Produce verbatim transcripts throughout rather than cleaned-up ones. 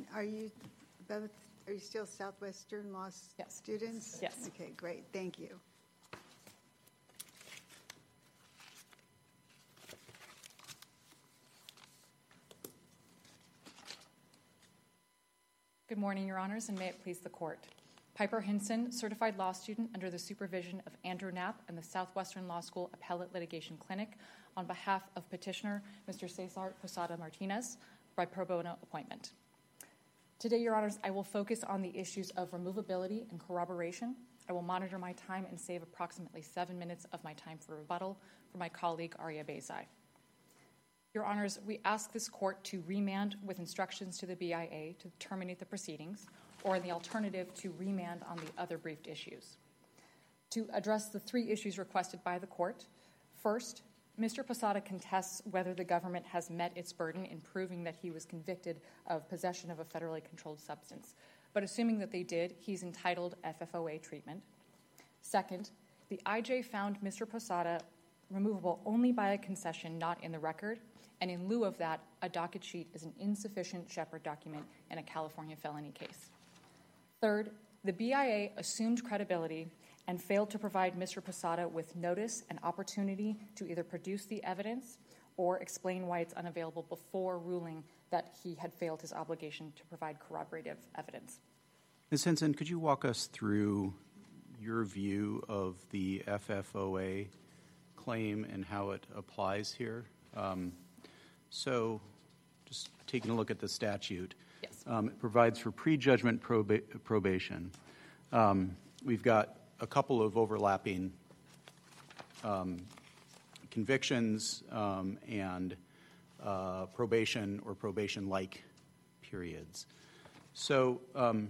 And are you both, are you still Southwestern Law yes. students? Yes. Okay, great. Thank you. Good morning, Your Honors, and may it please the Court. Piper Hinson, certified law student under the supervision of Andrew Knapp and the Southwestern Law School Appellate Litigation Clinic, on behalf of petitioner Mister Cesar Posada Martinez, by pro bono appointment. Today, Your Honors, I will focus on the issues of removability and corroboration. I will monitor my time and save approximately seven minutes of my time for rebuttal for my colleague, Arya Bezai. Your Honors, we ask this Court to remand with instructions to the B I A to terminate the proceedings, or in the alternative, to remand on the other briefed issues. To address the three issues requested by the Court, first, Mister Posada contests whether the government has met its burden in proving that he was convicted of possession of a federally controlled substance. But assuming that they did, he's entitled F F O A treatment. Second, the I J found Mister Posada removable only by a concession not in the record, and in lieu of that, a docket sheet is an insufficient Shepard document in a California felony case. Third, the B I A assumed credibility and failed to provide Mister Posada with notice and opportunity to either produce the evidence or explain why it's unavailable before ruling that he had failed his obligation to provide corroborative evidence. Miz Hinson, could you walk us through your view of the F F O A claim and how it applies here? Um, so just taking a look at the statute, yes. um, it provides for prejudgment proba- probation. Um, we've got a couple of overlapping um, convictions um, and uh, probation or probation-like periods. So um,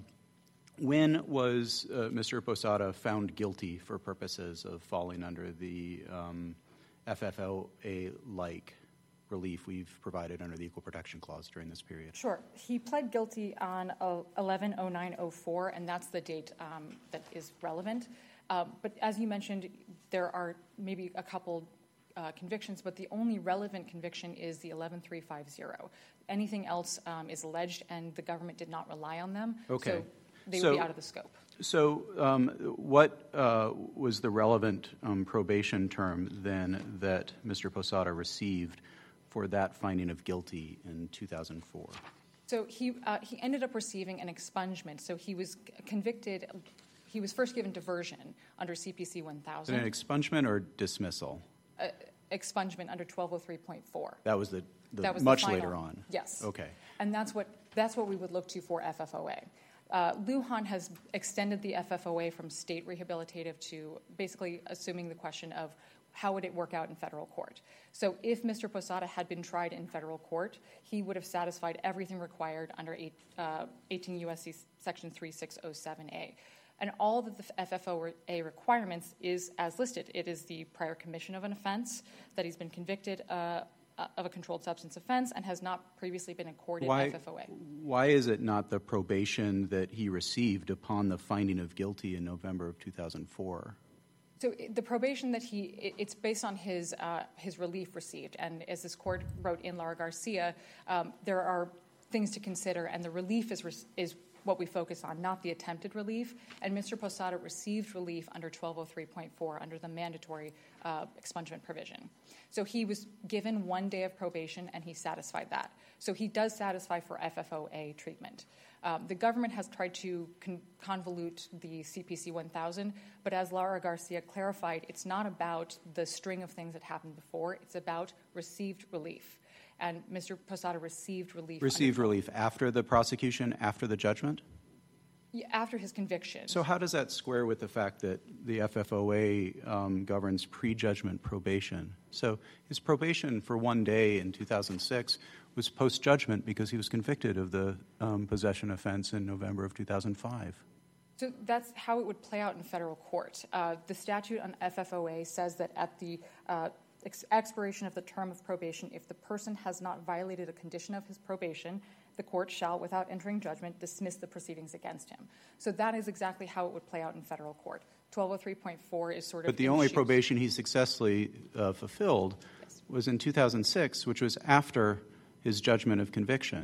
when was uh, Mister Posada found guilty for purposes of falling under the um, F F O A-like relief we've provided under the Equal Protection Clause during this period? Sure. He pled guilty on eleven oh nine oh four, and that's the date um, that is relevant. Um, but as you mentioned, there are maybe a couple uh, convictions, but the only relevant conviction is the eleven three five zero. Anything else um, is alleged, and the government did not rely on them. Okay. So they so, would be out of the scope. So um, what uh, was the relevant um, probation term then that Mister Posada received for that finding of guilty in two thousand four? So he uh, he ended up receiving an expungement. So he was convicted. He was first given diversion under C P C one thousand. An expungement or dismissal? Uh, expungement under twelve oh three point four. That was the, the that was much the final, later on. Yes. Okay. And that's what that's what we would look to for F F O A. Uh, Lujan has extended the F F O A from state rehabilitative to basically assuming the question of how would it work out in federal court. So if Mister Posada had been tried in federal court, he would have satisfied everything required under eight, uh, eighteen U S C Section thirty-six oh seven A. And all that the F F O A requirements is as listed. It is the prior commission of an offense, that he's been convicted uh, of a controlled substance offense and has not previously been accorded why, F F O A. Why is it not the probation that he received upon the finding of guilty in November of two thousand four? So the probation that he, it's based on his uh, his relief received. And as this court wrote in Lara Garcia, um, there are things to consider, and the relief is is what we focus on, not the attempted relief. And Mister Posada received relief under twelve oh three point four, under the mandatory uh, expungement provision. So he was given one day of probation, and he satisfied that. So he does satisfy for F F O A treatment. Um, the government has tried to con- convolute the C P C one thousand, but as Lara Garcia clarified, it's not about the string of things that happened before. It's about received relief. And Mister Posada received relief. Received relief after the prosecution, after the judgment? Yeah, after his conviction. So how does that square with the fact that the F F O A um, governs prejudgment probation? So his probation for one day in two thousand six was post-judgment because he was convicted of the um, possession offense in November of two thousand five. So that's how it would play out in federal court. Uh, the statute on F F O A says that at the uh, ex- expiration of the term of probation, if the person has not violated a condition of his probation, the court shall, without entering judgment, dismiss the proceedings against him. So that is exactly how it would play out in federal court. twelve oh three point four is sort of... But the only probation he successfully uh, fulfilled yes. was in two thousand six, which was after his judgment of conviction.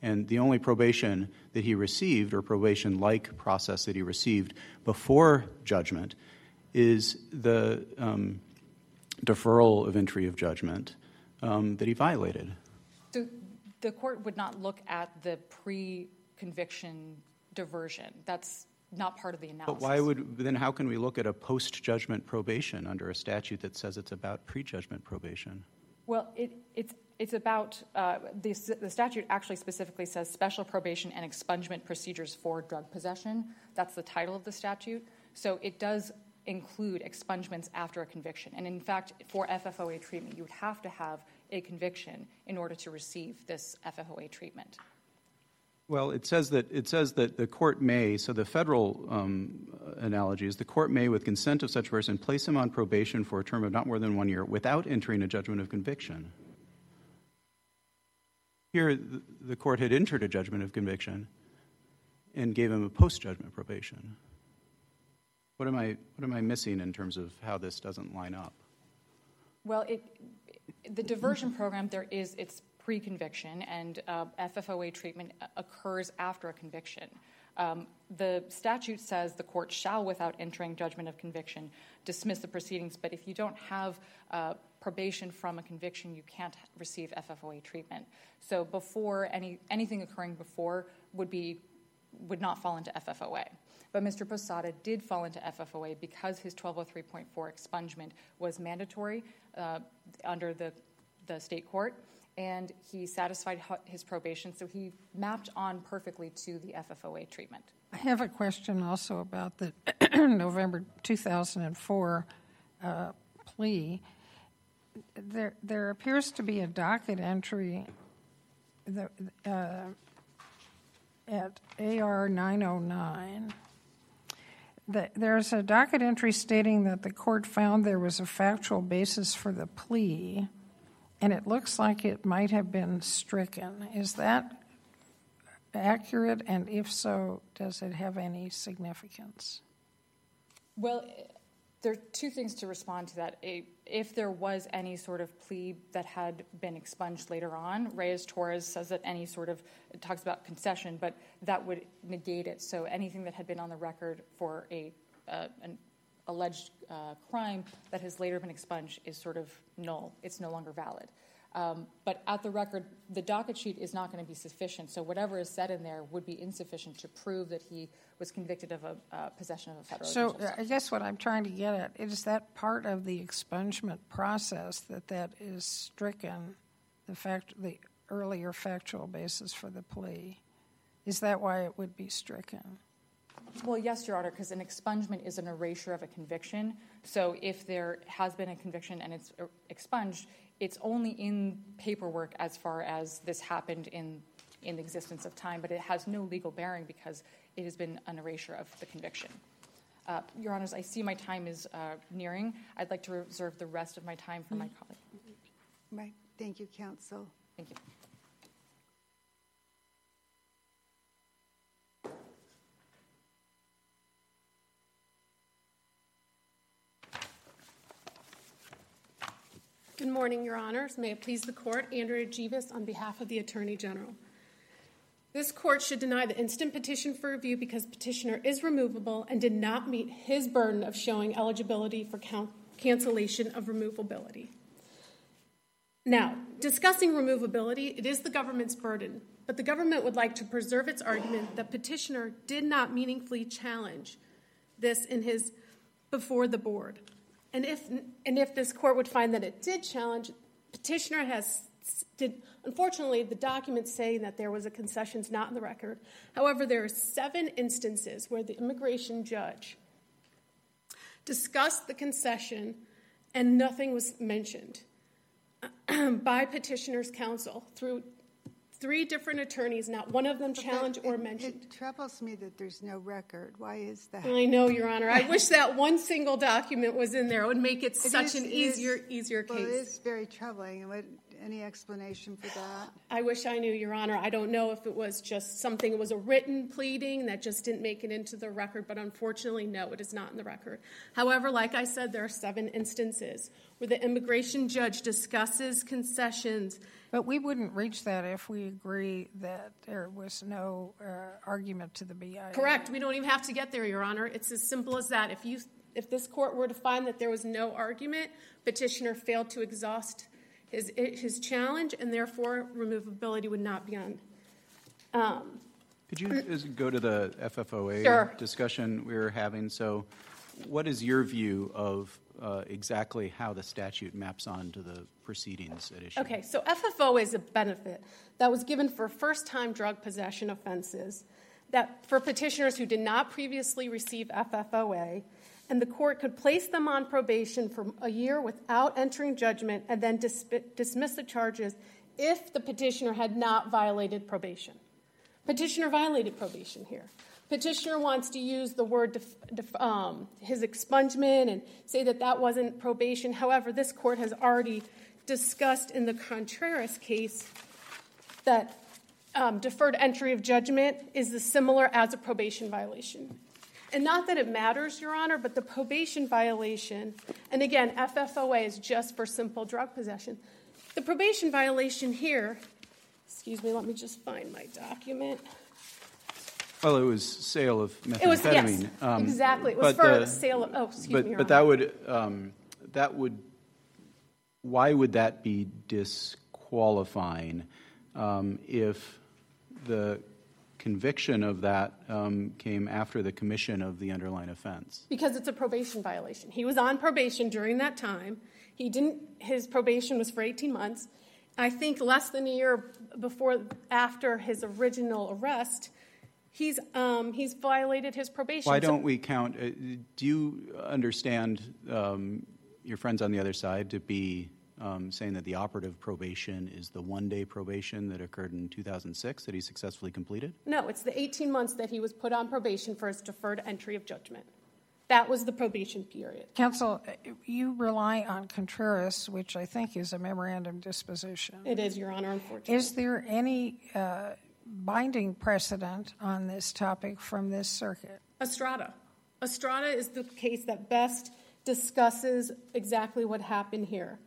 And the only probation that he received, or probation-like process that he received before judgment, is the um, deferral of entry of judgment um, that he violated. So the court would not look at the pre-conviction diversion. That's not part of the analysis. But why would, then how can we look at a post-judgment probation under a statute that says it's about pre-judgment probation? Well, it, it's it's about, uh, the, the statute actually specifically says special probation and expungement procedures for drug possession. That's the title of the statute. So it does include expungements after a conviction. And in fact, for F F O A treatment, you would have to have a conviction in order to receive this F F O A treatment. Well, it says that it says that the court may, so the federal um, analogy is the court may, with consent of such person, place him on probation for a term of not more than one year without entering a judgment of conviction. Here, the, the court had entered a judgment of conviction and gave him a post-judgment probation. What am I what am I missing in terms of how this doesn't line up? Well, it, the diversion program, there is it's pre-conviction, and uh, F F O A treatment occurs after a conviction. Um, the statute says the court shall, without entering judgment of conviction, dismiss the proceedings. But if you don't have uh, probation from a conviction, you can't receive F F O A treatment. So before any anything occurring before would be would not fall into F F O A. But Mister Posada did fall into F F O A because his twelve oh three point four expungement was mandatory uh, under the, the state court, and he satisfied his probation, so he mapped on perfectly to the F F O A treatment. I have a question also about the November two thousand four uh, plea. There, there appears to be a docket entry that, uh, at A R nine oh nine. The, there's a docket entry stating that the court found there was a factual basis for the plea, and it looks like it might have been stricken. Is that accurate? And if so, does it have any significance? Well, there are two things to respond to that. If there was any sort of plea that had been expunged later on, Reyes-Torres says that any sort of, it talks about concession, but that would negate it. So anything that had been on the record for a uh, an alleged uh, crime that has later been expunged is sort of null. It's no longer valid. Um, but at the record, the docket sheet is not going to be sufficient. So whatever is said in there would be insufficient to prove that he was convicted of a uh, possession of a federal. So uh, I guess what I'm trying to get at is that part of the expungement process that that is stricken, the fact, the earlier factual basis for the plea. Is that why it would be stricken? Well, yes, Your Honor, because an expungement is an erasure of a conviction. So if there has been a conviction and it's expunged, it's only in paperwork as far as this happened in, in the existence of time, but it has no legal bearing because it has been an erasure of the conviction. Uh, Your Honors, I see my time is uh, nearing. I'd like to reserve the rest of my time for my colleague. Right. Thank you, counsel. Thank you. Good morning, Your Honors. May it please the Court, Andrea Jeevis on behalf of the Attorney General. This Court should deny the instant petition for review because petitioner is removable and did not meet his burden of showing eligibility for count- cancellation of removability. Now, discussing removability, it is the government's burden, but the government would like to preserve its argument that petitioner did not meaningfully challenge this in his before the board. And if and if this court would find that it did challenge, petitioner has did. Unfortunately, the documents say that there was a concession is not in the record. However, there are seven instances where the immigration judge discussed the concession and nothing was mentioned by petitioner's counsel through three different attorneys. Not one of them challenged or mentioned. It troubles me that there's no record. Why is that? I know, Your Honor. I wish that one single document was in there. It would make it, it such is, an easier, easier case. Well, it is very troubling. What, any explanation for that? I wish I knew, Your Honor. I don't know if it was just something, it was a written pleading that just didn't make it into the record, but unfortunately, no, it is not in the record. However, like I said, there are seven instances where the immigration judge discusses concessions But we wouldn't reach that if we agree that there was no uh, argument to the B I A. Correct. We don't even have to get there, Your Honor. It's as simple as that. If you, if this court were to find that there was no argument, petitioner failed to exhaust his his challenge, and therefore removability would not be on. Um, Could you just go to the F F O A Sure. discussion we were having? So what is your view of uh, exactly how the statute maps onto the proceedings at issue? Okay, so F F O A is a benefit that was given for first-time drug possession offenses, that for petitioners who did not previously receive F F O A, and the court could place them on probation for a year without entering judgment and then dis- dismiss the charges if the petitioner had not violated probation. Petitioner violated probation here. Petitioner wants to use the word def- def- um, his expungement and say that that wasn't probation. However, this court has already discussed in the Contreras case that um, deferred entry of judgment is the similar as a probation violation. And not that it matters, Your Honor, but the probation violation, and again, F F O A is just for simple drug possession. The probation violation here, excuse me, let me just find my document. Well, it was sale of methamphetamine. It was, yes, um, exactly. It was for the, the sale of, oh, excuse but, me, Your But Honor. that would, um, that would, why would that be disqualifying um, if the conviction of that um, came after the commission of the underlying offense? Because it's a probation violation. He was on probation during that time. He didn't, his probation was for eighteen months. I think less than a year before, after his original arrest, he's um, he's violated his probation. Why So- don't we count, uh, do you understand um, your friends on the other side to be um, saying that the operative probation is the one-day probation that occurred in two thousand six that he successfully completed? No, it's the eighteen months that he was put on probation for his deferred entry of judgment. That was the probation period. Counsel, you rely on Contreras, which I think is a memorandum disposition. It is, Your Honor, unfortunately. Is there any uh, binding precedent on this topic from this circuit? Estrada. Estrada is the case that best discusses exactly what happened here.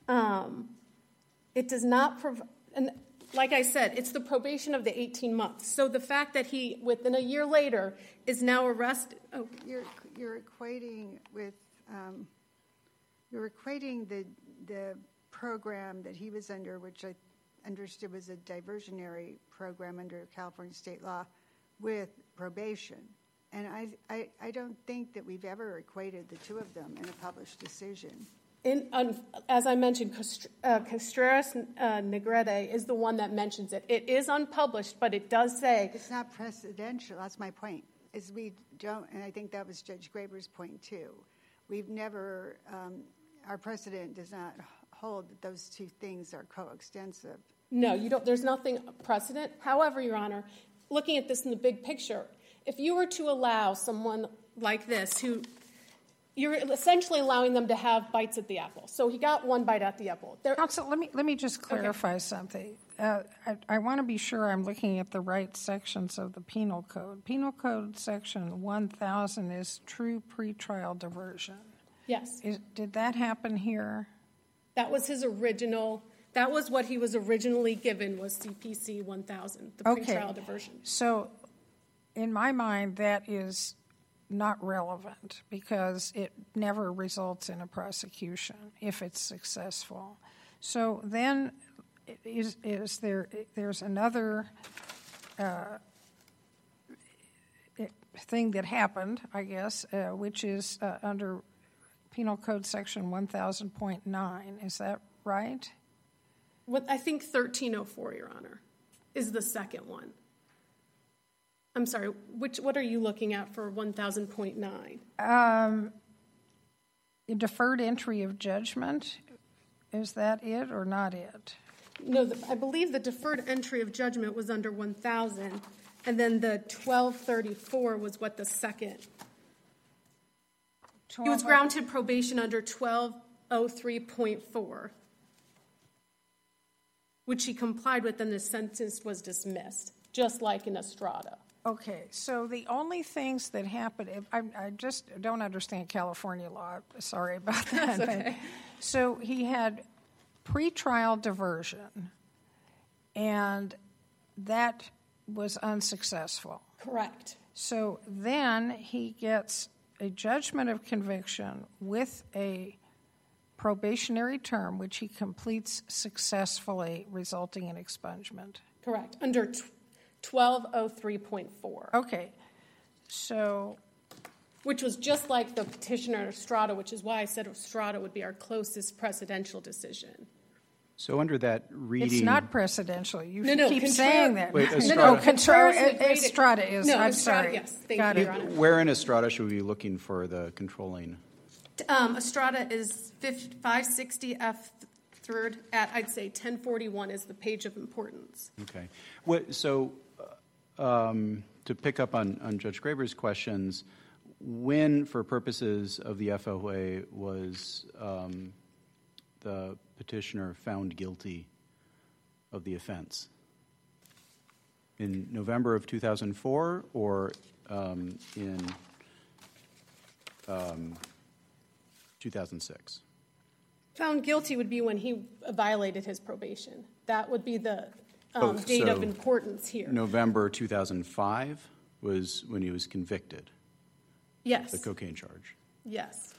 Um, it does not provide, and like I said, it's the probation of the eighteen months. So the fact that he, within a year later, is now arrested. Oh, You're, you're equating with, um, you're equating the, the program that he was under, which I understood was a diversionary program under California state law, with probation. And I, I, I don't think that we've ever equated the two of them in a published decision. In, um, as I mentioned, Cost- uh, Contreras uh, Negrete is the one that mentions it. It is unpublished, but it does say It's not precedential. That's my point. Is we don't, and I think that was Judge Graber's point too. We've never, um, our precedent does not hold that those two things are coextensive. no, you don't. There's nothing precedent. However, Your Honor, looking at this in the big picture, if you were to allow someone like this who you're essentially allowing them to have bites at the apple. So he got one bite at the apple. There, Counsel, let me let me just clarify okay. something. Uh, I, I want to be sure I'm looking at the right sections of the Penal Code. Penal Code Section one thousand is true pretrial diversion. Yes. Is, did that happen here? That was his original. That was what he was originally given, was C P C one thousand, the okay. pretrial diversion. So, in my mind, that is not relevant because it never results in a prosecution if it's successful. So then, is is there there's another uh, thing that happened, I guess, uh, which is uh, under Penal Code Section one thousand point nine. Is that right? What I think thirteen oh four, Your Honor, is the second one. I'm sorry, which what are you looking at for one thousand point nine? Um, deferred entry of judgment, is that it or not it? No, the, I believe the deferred entry of judgment was under one thousand, and then the twelve thirty-four was what the second. He was granted probation under twelve oh three point four, which he complied with, and the sentence was dismissed, just like in Estrada. Okay, so the only things that happen, I, I just don't understand California law. Sorry about that. That's okay. So he had pretrial diversion, and that was unsuccessful. Correct. So then he gets a judgment of conviction with a probationary term, which he completes successfully, resulting in expungement. Correct. Under twelve oh three point four. Okay. So... Which was just like the petitioner Estrada, which is why I said Estrada would be our closest precedential decision. So under that reading... It's not precedential. You no, no, keep contra- saying that. Wait, Estrada. No, no, Oh, contra- Estrada is Estrada is. No, I'm Estrada, sorry. yes. Thank Got you, it. Your Honor. Where in Estrada should we be looking for the controlling? Um, Estrada is five sixty F third at, I'd say, ten forty-one is the page of importance. Okay. What, so uh, um, to pick up on, on Judge Graber's questions, when, for purposes of the F O A, was um, the petitioner found guilty of the offense? In November of two thousand four or um, in um, two thousand six? Found guilty would be when he violated his probation. That would be the um, Oh, date so of importance here. November two thousand five was when he was convicted. Yes. The cocaine charge. Yes.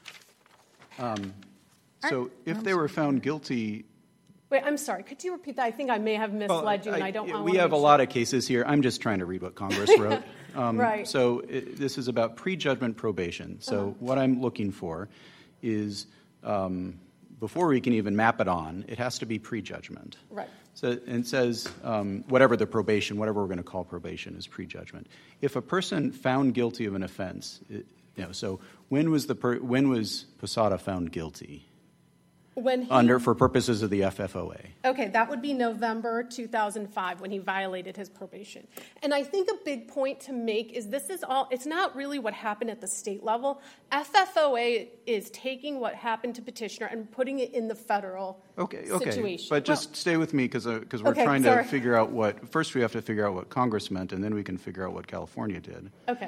So if they were found guilty... Wait, I'm sorry. Could you repeat that? I think I may have misled Well, you, and I don't I- want We to have a make lot sure. of cases here. I'm just trying to read what Congress wrote. Um, Right. So it, this is about prejudgment probation. So Uh-huh. what I'm looking for is, um, before we can even map it on, it has to be prejudgment. Right. So and it says um, whatever the probation, whatever we're going to call probation, is prejudgment. If a person found guilty of an offense, it, you know, so when was the per, when was Posada found guilty? When he, Under for purposes of the F F O A. Okay, that would be November two thousand five when he violated his probation. And I think a big point to make is this is all, it's not really what happened at the state level. F F O A is taking what happened to petitioner and putting it in the federal Okay, okay. situation. But just Well, stay with me because because we're Okay, trying sorry. to figure out what, first we have to figure out what Congress meant, and then we can figure out what California did. Okay.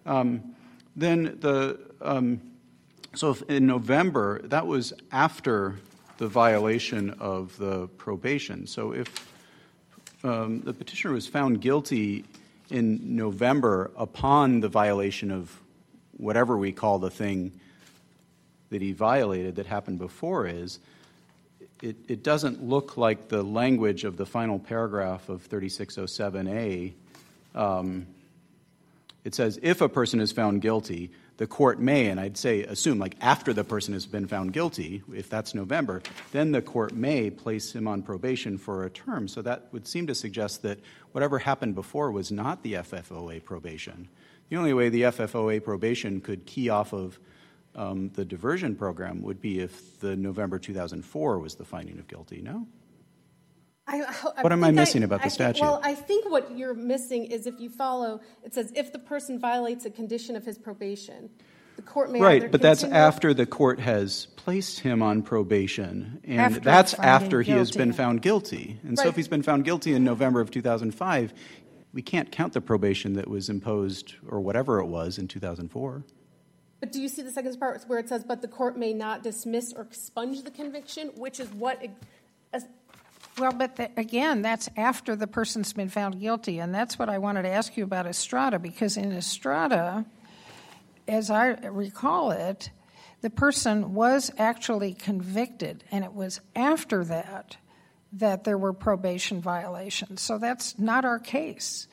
Then the, um, so if in November, that was after the violation of the probation. So if um, the petitioner was found guilty in November upon the violation of whatever we call the thing that he violated that happened before is, it, it doesn't look like the language of the final paragraph of thirty-six oh seven A. Um, it says, if a person is found guilty, the court may, and I'd say assume like after the person has been found guilty, if that's November, then the court may place him on probation for a term. So that would seem to suggest that whatever happened before was not the F F O A probation. The only way the F F O A probation could key off of um, the diversion program would be if the November two thousand four was the finding of guilty, no? I, I What am I think missing about the I think- statute? Well, I think what you're missing is if you follow, it says if the person violates a condition of his probation, the court may either Right, but that's continue- after the court has placed him on probation, and After that's finding after he has guilty. been found guilty. And so Right. if he's been found guilty in November of two thousand five, we can't count the probation that was imposed, or whatever it was, in two thousand four. But do you see the second part where it says, but the court may not dismiss or expunge the conviction, which is what... Uh, Well, but the, again, that's after the person's been found guilty, and that's what I wanted to ask you about Estrada, because in Estrada, as I recall it, the person was actually convicted, and it was after that that there were probation violations. So that's not our case.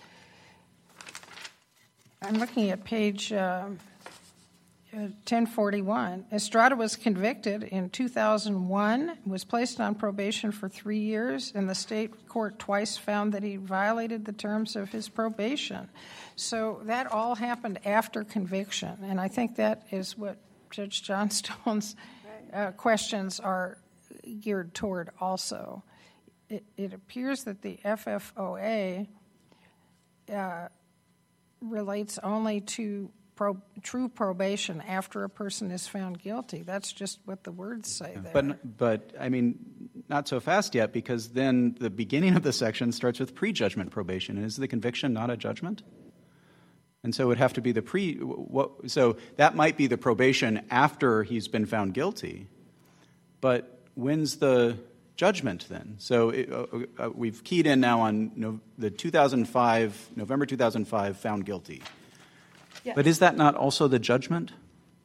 I'm looking at page uh, uh, ten forty-one. Estrada was convicted in two thousand one, was placed on probation for three years, and the state court twice found that he violated the terms of his probation. So that all happened after conviction, and I think that is what Judge Johnstone's uh, questions are geared toward also. It, it appears that the F F O A uh, relates only to Pro, true probation after a person is found guilty. That's just what the words say there. But, but I mean, not so fast yet, because then the beginning of the section starts with prejudgment probation. And is the conviction not a judgment? And so it would have to be the pre. What, so that might be the probation after he's been found guilty. But when's the judgment then. So it, uh, uh, we've keyed in now on no, the two thousand five, November two thousand five found guilty. Yes. But is that not also the judgment?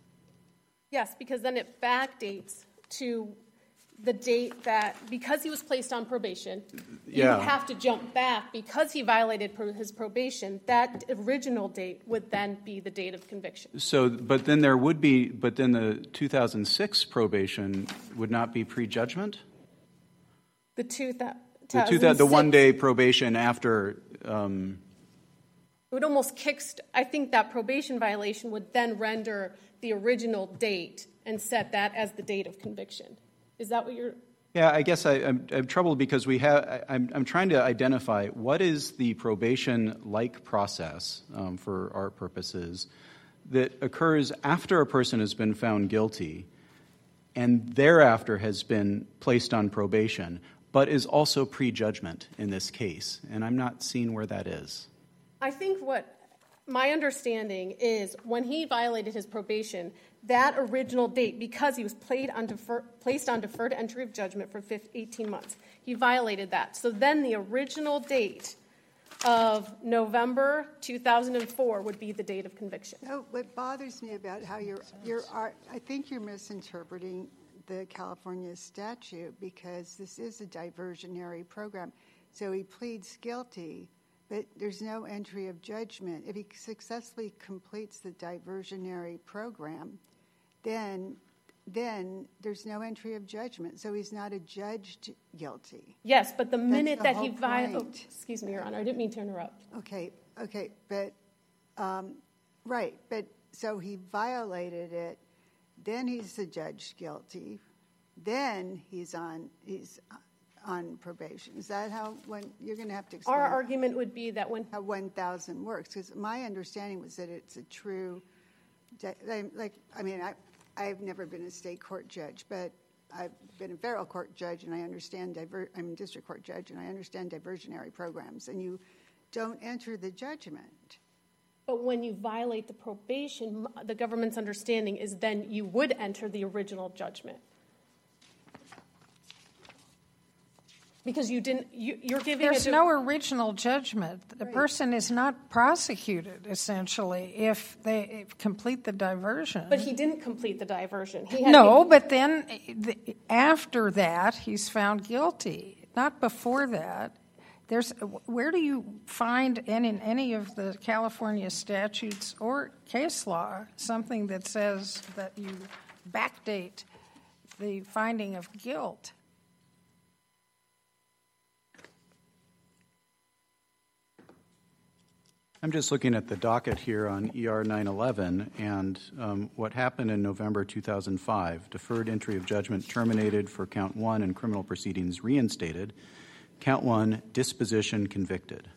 Yes, because then it backdates to the date that, because he was placed on probation, you Yeah. would have to jump back because he violated pro- his probation. That original date would then be the date of conviction. So, but then there would be, but then the two thousand six probation would not be prejudgment? The two thousand The, two, the, the one-day probation after... Um, It would almost kick, I think that probation violation would then render the original date and set that as the date of conviction. Is that what you're... Yeah, I guess I, I'm, I'm troubled because we have, I, I'm, I'm trying to identify what is the probation-like process um, for our purposes that occurs after a person has been found guilty and thereafter has been placed on probation, but is also prejudgment in this case. And I'm not seeing where that is. I think what my understanding is when he violated his probation, that original date, because he was played on defer, placed on deferred entry of judgment for eighteen months, he violated that. So then the original date of November two thousand four would be the date of conviction. Oh, what bothers me about how you're, you're, I think you're misinterpreting the California statute because this is a diversionary program. So he pleads guilty, but there's no entry of judgment. If he successfully completes the diversionary program, then then there's no entry of judgment. So he's not adjudged guilty. Yes, but the minute the that he whole violated... point. Oh, excuse me, Your Honor, I didn't mean to interrupt. Okay, okay, but, um, right, but so he violated it, then he's adjudged guilty, then he's on, he's on probation. Is that how, when, you're going to have to explain Our argument would be that when... how one thousand works, because my understanding was that it's a true, like, I mean, I, I've never been a state court judge, but I've been a federal court judge, and I understand, diver, I'm a district court judge, and I understand diversionary programs, and you don't enter the judgment. But when you violate the probation, the government's understanding is then you would enter the original judgment. Because you didn't, you, you're giving... There's a, no original judgment. The Right. person is not prosecuted, essentially, if they complete the diversion. But he didn't complete the diversion. He had No, to, but then the, after that, he's found guilty. Not before that. There's, where do you find in, in any of the California statutes or case law something that says that you backdate the finding of guilt? I'm just looking at the docket here on E R nine eleven, and um, what happened in November two thousand five, deferred entry of judgment terminated for count one and criminal proceedings reinstated. Count one, disposition convicted.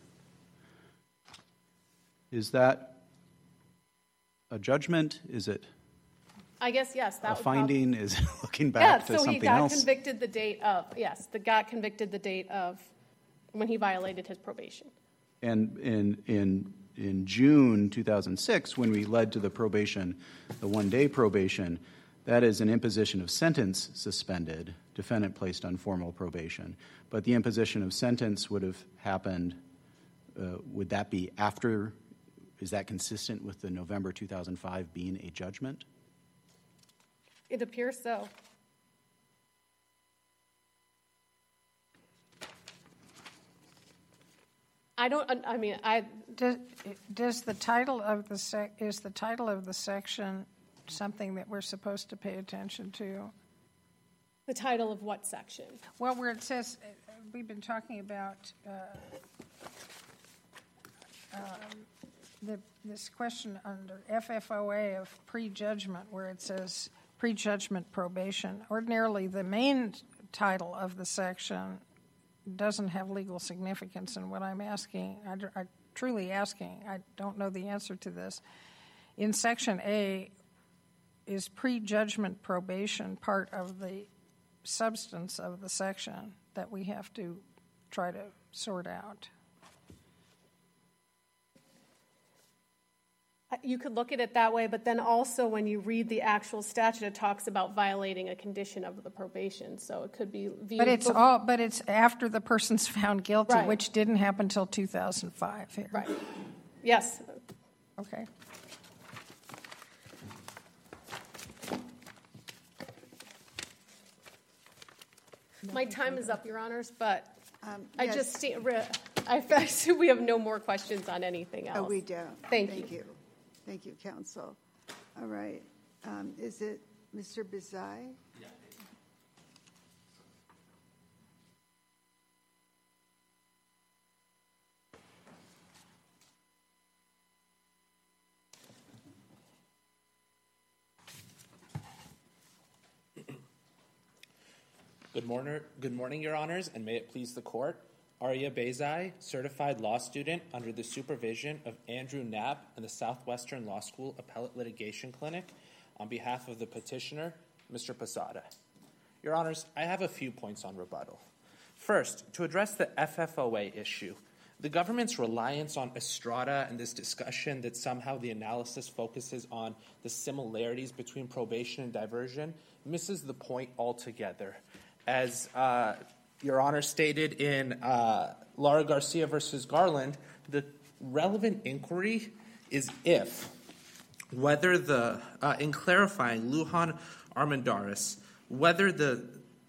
Is that a judgment? Is it I guess, yes. That a would finding? Is it looking Yeah, back to so he something got else? convicted the date of, yes, the got convicted the date of when he violated his probation. And in in in June two thousand six, when we led to the probation, the one-day probation, that is an imposition of sentence suspended, defendant placed on formal probation. But the imposition of sentence would have happened, uh, would that be after, is that consistent with the November two thousand five being a judgment? It appears so. I don't, I mean, I, Does, does the title of the sec, is the title of the section something that we're supposed to pay attention to? the title of what section? Well, where it says, uh, we've been talking about uh, um, the, this question under F F O A of prejudgment, where it says prejudgment probation. Ordinarily, the main title of the section doesn't have legal significance, and what I'm asking, I, I truly asking, I don't know the answer to this. In Section A, is prejudgment probation part of the substance of the section that we have to try to sort out? I, you could look at it that way, but then also when you read the actual statute, it talks about violating a condition of the probation. So it could be viewed. But it's bef- all. But it's after the person's found guilty, Right. which didn't happen until two thousand five. Here. Right. Yes. Okay. My time is up, Your Honors, but Um, I yes. just sta- re- I assume we have no more questions on anything else. Oh, we don't. Thank Thank you. you. Thank you, counsel. All right. Um, Is it Mister Bezai? Yeah. Good morning, good morning, Your Honors, and may it please the Court. Arya Bezai, certified law student under the supervision of Andrew Knapp and the Southwestern Law School Appellate Litigation Clinic, on behalf of the petitioner, Mister Posada. Your Honors, I have a few points on rebuttal. First, to address the F F O A issue, the government's reliance on Estrada and this discussion that somehow the analysis focuses on the similarities between probation and diversion misses the point altogether. As uh, Your Honor stated in uh, Lara Garcia versus Garland, the relevant inquiry is if, whether the, uh, in clarifying Lujan Armendariz, whether the,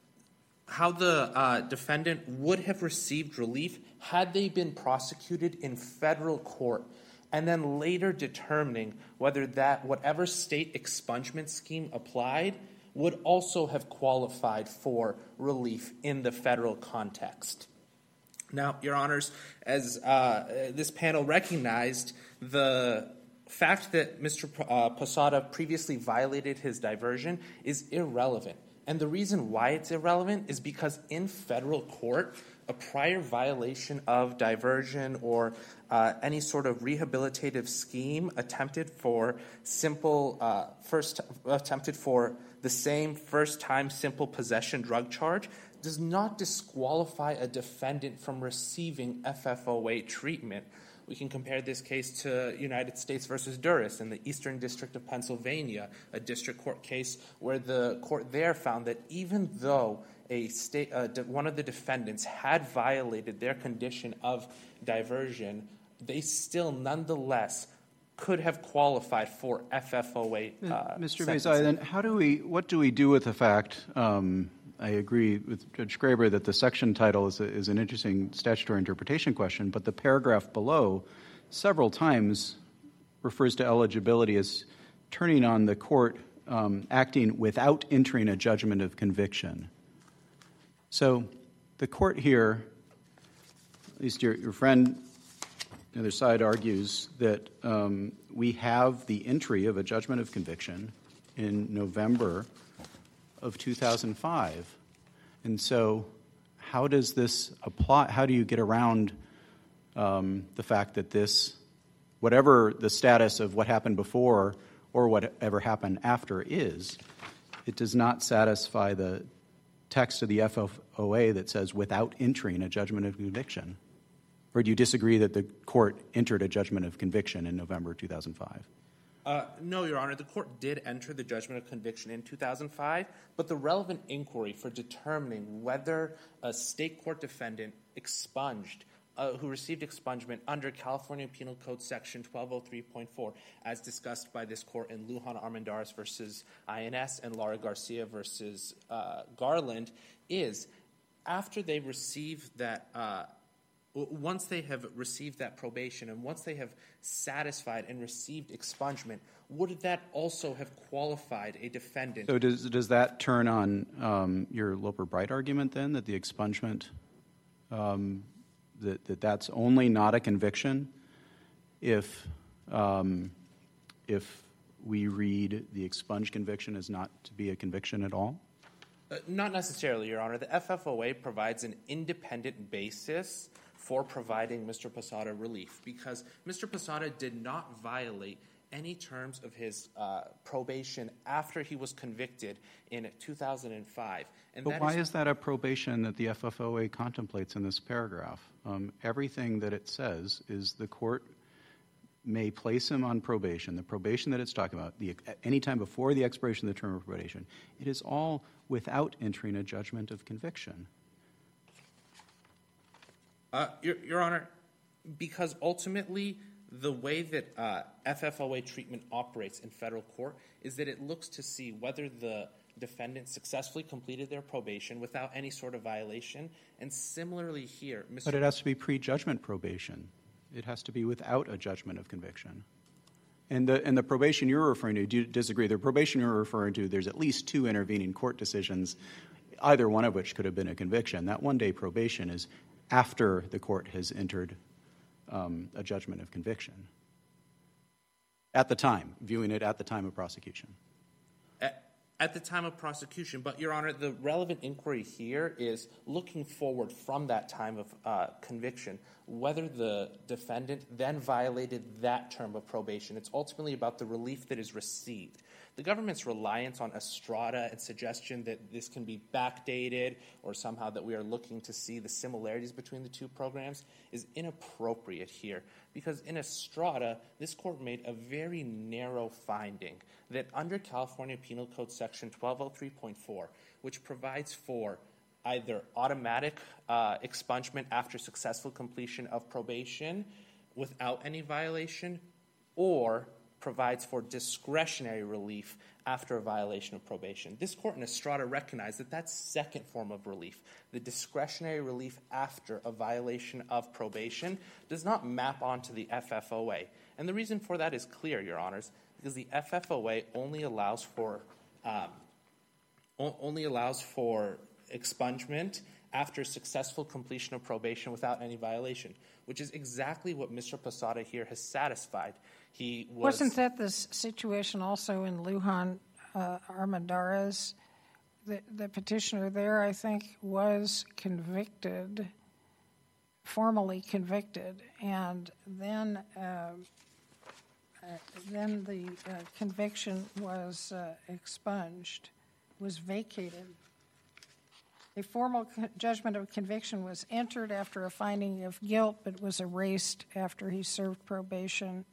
how the uh, defendant would have received relief had they been prosecuted in federal court, and then later determining whether that, whatever state expungement scheme applied, would also have qualified for relief in the federal context. Now, Your Honors, as uh, this panel recognized, the fact that Mister P- uh, Posada previously violated his diversion is irrelevant. And the reason why it's irrelevant is because in federal court, a prior violation of diversion or uh, any sort of rehabilitative scheme attempted for simple uh, first attempted for the same first-time simple possession drug charge does not disqualify a defendant from receiving F F O A treatment. We can compare this case to United States versus Duras in the Eastern District of Pennsylvania, a district court case where the court there found that even though a state, uh, one of the defendants had violated their condition of diversion, they still nonetheless could have qualified for F F O A. Uh, Mister sentencing. Bezai, then how do we? What do we do with the fact? Um, I agree with Judge Graber that the section title is, a, is an interesting statutory interpretation question, but the paragraph below several times refers to eligibility as turning on the court um, acting without entering a judgment of conviction. So the court here, at least your, your friend the other side argues that um, we have the entry of a judgment of conviction in November of two thousand five. And so how does this apply? How do you get around um, the fact that this, whatever the status of what happened before or whatever happened after is, it does not satisfy the text of the F F O A that says without entering a judgment of conviction? Or do you disagree that the court entered a judgment of conviction in November two thousand five? Uh, no, Your Honor. The court did enter the judgment of conviction in two thousand five, but the relevant inquiry for determining whether a state court defendant expunged, uh, who received expungement under California Penal Code Section twelve oh three point four, as discussed by this court in Lujan Armendariz versus I N S and Lara Garcia versus uh, Garland, is after they receive that uh, once they have received that probation and once they have satisfied and received expungement, would that also have qualified a defendant? So does does that turn on um, your Loper-Bright argument then, that the expungement, um, that, that that's only not a conviction if um, if we read the expunged conviction as not to be a conviction at all? Uh, not necessarily, Your Honor. The F F O A provides an independent basis for providing Mister Posada relief because Mister Posada did not violate any terms of his uh, probation after he was convicted in two thousand five. And But that why is, is that a probation that the F F O A contemplates in this paragraph? Um, everything that it says is the court may place him on probation, the probation that it's talking about, the, any time before the expiration of the term of probation, it is all without entering a judgment of conviction. Uh, Your, Your Honor, because ultimately the way that uh, F F O A treatment operates in federal court is that it looks to see whether the defendant successfully completed their probation without any sort of violation. And similarly here, Mister But it has to be pre-judgment probation. It has to be without a judgment of conviction. And the, and the probation you're referring to, do you disagree? The probation you're referring to, there's at least two intervening court decisions, either one of which could have been a conviction. That one-day probation is after the court has entered um, a judgment of conviction. At the time, viewing it at the time of prosecution. At, at the time of prosecution. But, Your Honor, the relevant inquiry here is looking forward from that time of uh, conviction, whether the defendant then violated that term of probation. It's ultimately about the relief that is received. The government's reliance on Estrada and suggestion that this can be backdated or somehow that we are looking to see the similarities between the two programs is inappropriate here, because in Estrada, this court made a very narrow finding that under California Penal Code Section twelve oh three point four, which provides for either automatic uh, expungement after successful completion of probation without any violation, or provides for discretionary relief after a violation of probation. This court in Estrada recognized that that second form of relief, the discretionary relief after a violation of probation, does not map onto the F F O A. And the reason for that is clear, Your Honors, because the F F O A only allows for um, o- only allows for expungement after successful completion of probation without any violation, which is exactly what Mister Posada here has satisfied. He was, Wasn't that the situation also in Lujan uh, Armendariz? The, the petitioner there, I think, was convicted, formally convicted, and then uh, uh, then the uh, conviction was uh, expunged, was vacated. A formal co- judgment of conviction was entered after a finding of guilt, but was erased after he served probation.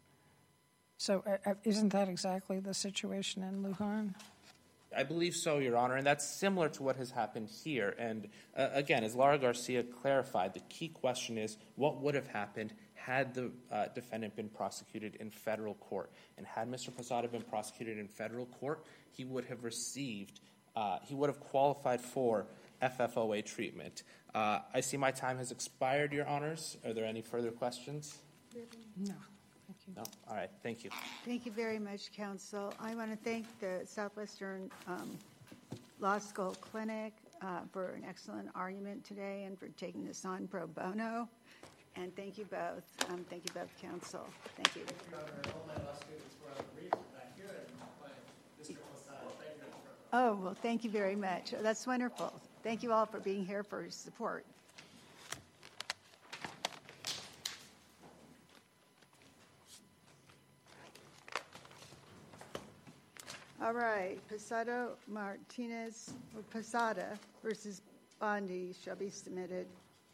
So uh, isn't that exactly the situation in Lujan? I believe so, Your Honor, and that's similar to what has happened here. And uh, again, as Lara Garcia clarified, the key question is what would have happened had the uh, defendant been prosecuted in federal court. And had Mister Posada been prosecuted in federal court, he would have received, uh, he would have qualified for F F O A treatment. Uh, I see my time has expired, Your Honors. Are there any further questions? No. No? All right. Thank you. Thank you very much, counsel. I want to thank the Southwestern um, Law School Clinic uh, for an excellent argument today and for taking this on pro bono. And thank you both. Um, thank you both, counsel. Thank you. Oh, well, thank you very much. That's wonderful. Thank you all for being here for your support. All right, Posada Martinez, or Posada versus Bondi shall be submitted.